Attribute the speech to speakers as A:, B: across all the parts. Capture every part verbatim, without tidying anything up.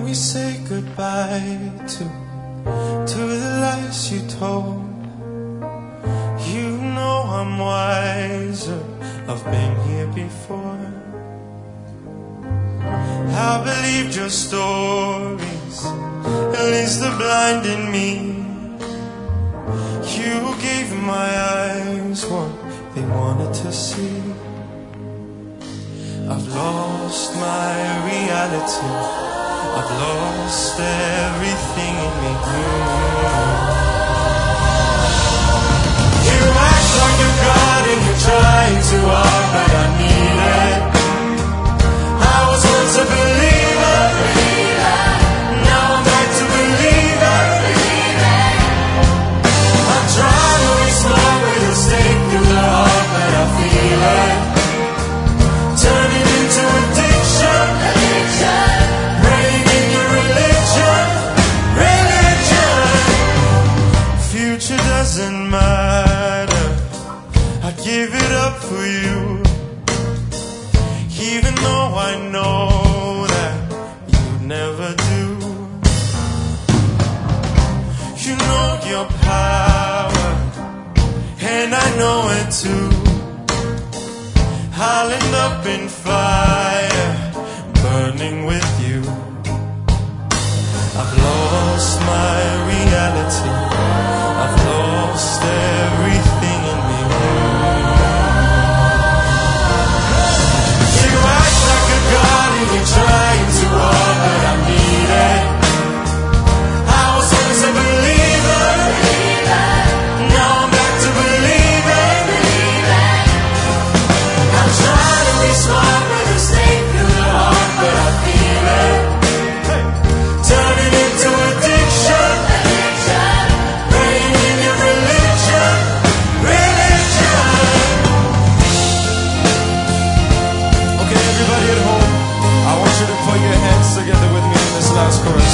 A: me say goodbye to To the lies you told. You know I'm wiser, I've been here before. I believed your stories, at least the blind in me. You gave my eyes what they wanted to see. I've lost my reality, I've lost everything in me. You act like you're God and you're trying too hard, but I need it. I was once a believer, now I'm back to believer. I'm trying to be smart with a stake through the heart, but I feel it. Turning into addiction, praying in your religion, religion. Future doesn't matter, I'd give it up for you. Even though I know that you'd never do. You know your power, and I know it too. I'll end up in fire, burning with you. I've lost my reality, I've lost everything in me. You act like a god and you're trying too hard, but I need it. I was once a believer, now I'm back to believing. I'm trying to be smart with a stake through the heart, but I feel it. Turning into addiction, praying in your religion, religion. Okay, everybody at home, I want you to put your hands together with me in this last chorus.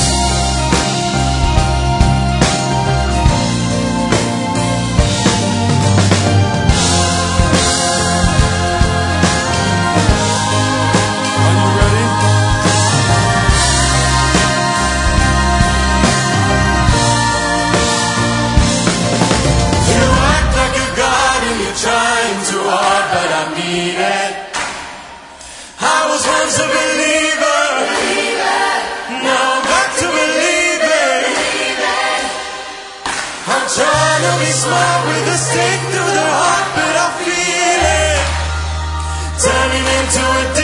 A: Trying too hard, but I need it. I was once a believer, now I'm back to believing. I'm trying to be smart with a stake through the heart, but I feel it turning into a